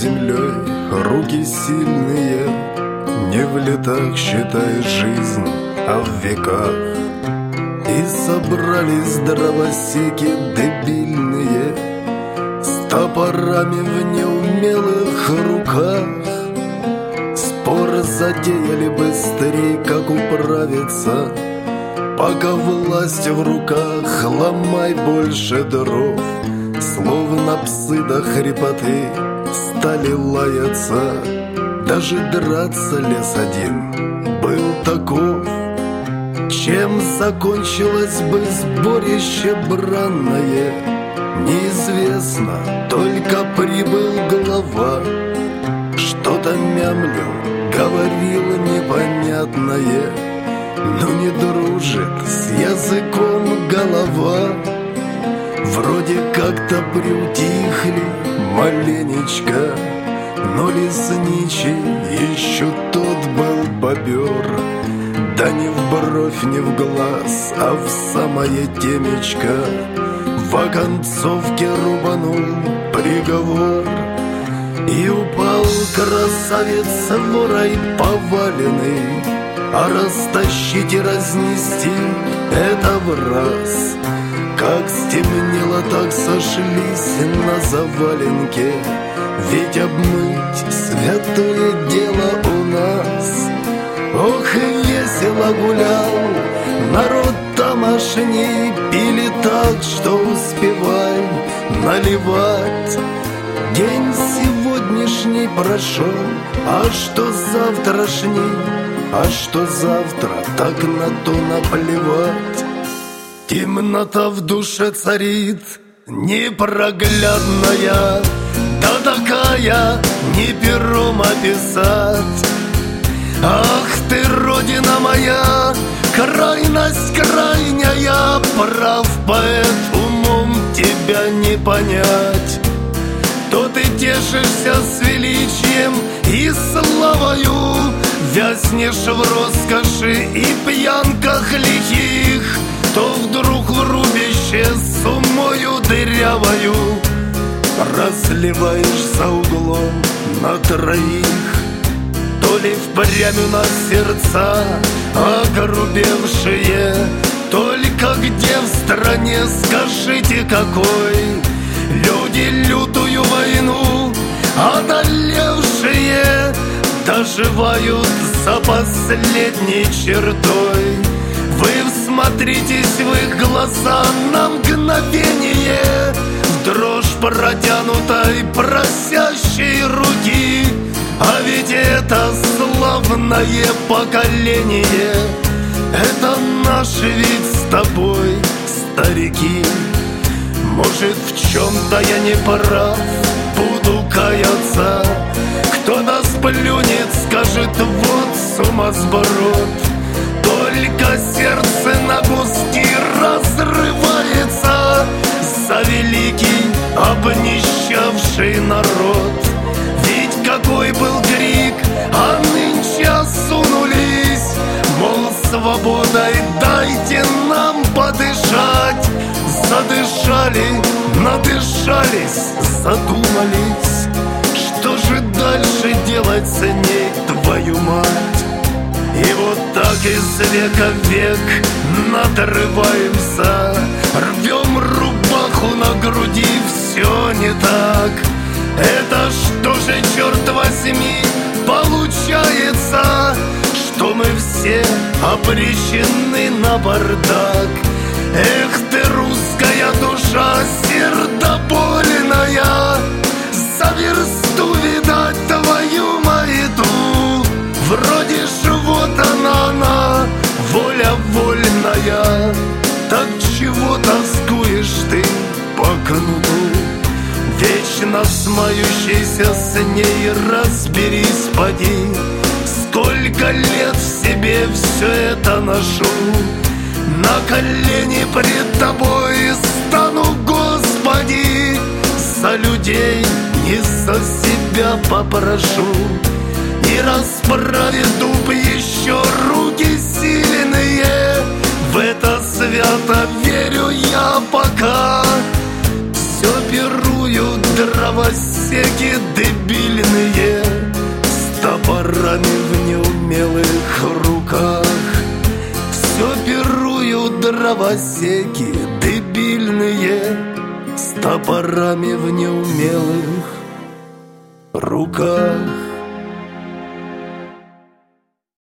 землей, руки сильные, не в летах, считай, жизнь, а в веках. И собрались дровосеки дебильные с топорами в неумелых руках. Спор затеяли быстрей, как управиться, пока власть в руках, ломай больше дров. Словно псы до хрипоты стали лаяться, даже драться лес один был таков. Чем закончилось бы сборище бранное, неизвестно, только прибыл глава. Что-то мямлил, говорил непонятное, но не дружит с языком голова. Вроде как-то приутихли маленечко, но лесничий еще тот был бобер. Да не в бровь, не в глаз, а в самое темечко в оконцовке рубанул приговор. И упал красавец ворой поваленный, а растащить и разнести это в раз. Как стемнело, так сошлись на заваленке, ведь обмыть святое дело у нас. Ох, и весело гулял народ тамошний, пили так, что успевай наливать. День сегодняшний прошел, а что завтрашний, а что завтра, так на то наплевать. Темнота в душе царит непроглядная, да такая не пером описать. Ах ты, Родина моя, крайность крайняя, прав поэт, умом тебя не понять. То ты тешишься с величием и славою, вязнешь в роскоши и пьянках лихих, то вдруг в рубище с умою дырявою разливаешь за углом на троих. То ли впрямь у нас сердца огрубевшие, только где в стране, скажите какой, люди лютую войну одолевшие доживают за последней чертой. Вы всмотритесь в их глаза на мгновение, в дрожь протянутой просящей руки. А ведь это славное поколение, это наш ведь с тобой, старики. Может, в чем-то я не прав, буду каяться. Кто-то сплюнет, скажет, вот сумасброд. Только сердце на куски разрывается за великий обнищавший народ. Ведь какой был крик, а нынче осунулись, мол, свободой дайте нам подышать. Задышали, надышались, задумались, что же дальше делать с ней, твою мать? И вот так из века в век надрываемся, рвем рубаху на груди, все не так. Это что же, черт возьми, получается, что мы все обречены на бардак? Эх ты, русская душа сердобольная, за версту видать твою маяту. Вроде ж вот она, воля вольная, так чего тоскуешь ты по кнуту? Вечно смеющийся с ней, разберись, поди, сколько лет в себе все это ношу. На колени пред тобой стану, Господи, за людей не за себя попрошу. И расправит дуб еще руки сильные, в это свято верю я пока. Все пируют дровосеки дровосеки дебильные, с топорами в неумелых руках. Все пируют дровосеки дебильные, с топорами в неумелых руках.